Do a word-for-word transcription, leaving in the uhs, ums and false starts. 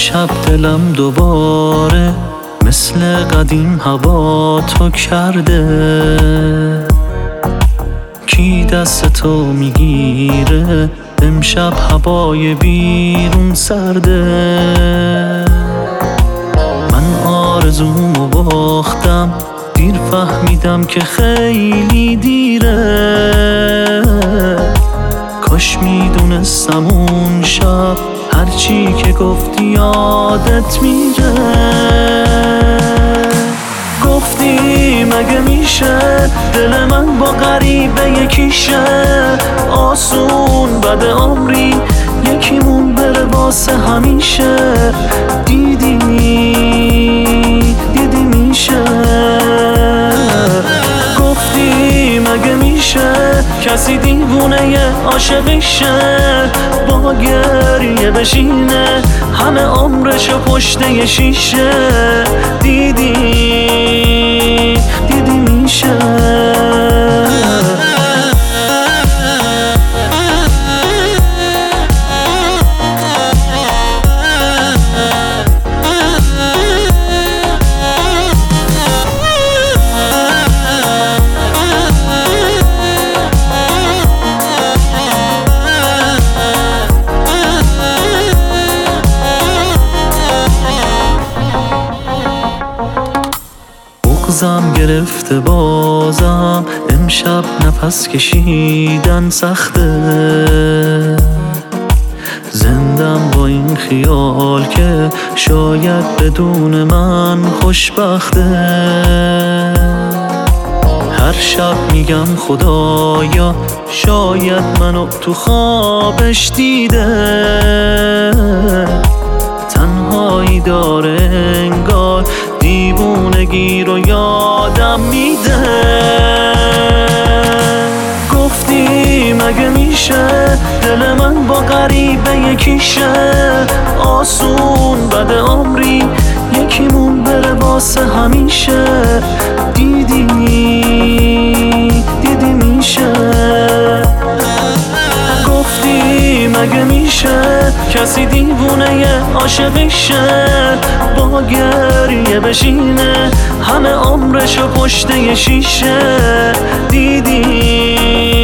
امشب دلم دوباره مثل قدیم هوا تو کرده. کی دست تو میگیره امشب هوای بیرون سرده. من آرزومو باختم دیر فهمیدم که خیلی دیره. کاش میدونستم اون شب هرچی که گفتی یادت میره. گفتی مگه میشه دل من با غریبه یکیشه. آسون بعد عمری یکیمون بره واسه همیشه. دیدی دیدی میشه. گفتی مگه میشه کسی دیوونه یه عاشقیشه. با گریه بشینه همه عمرشو پشت یه شیشه. دیدی دیدی میشه. بغضم گرفته بازم امشب نفس کشیدن سخته. زندم با این خیال که شاید بدون من خوشبخته. هر شب میگم خدایا شاید منو تو خوابش دیده. تنهایی داره انگار دیوونگی رو یادم میده. گفتی مگه میشه دل من با غریبه یکیشه. آسون بعد عمری یکیمون بره واسه همیشه. دیدی دیدی میشه. گفتی مگه میشه کسی دیوونه یه عاشقیشه. با گریه بشینه همه عمرشو پشت یه شیشه. دیدی